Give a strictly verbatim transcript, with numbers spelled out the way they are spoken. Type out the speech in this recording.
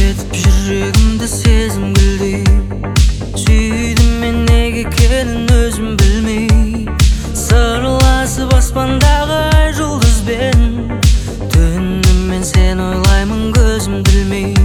етіп жүрегімді сезім гүлдей. Сүйдім мен неге екенін өзім білмей, сырласып аспандағы ай жұлдызбен. Түнім мен сені ойлаймын көзім білмей.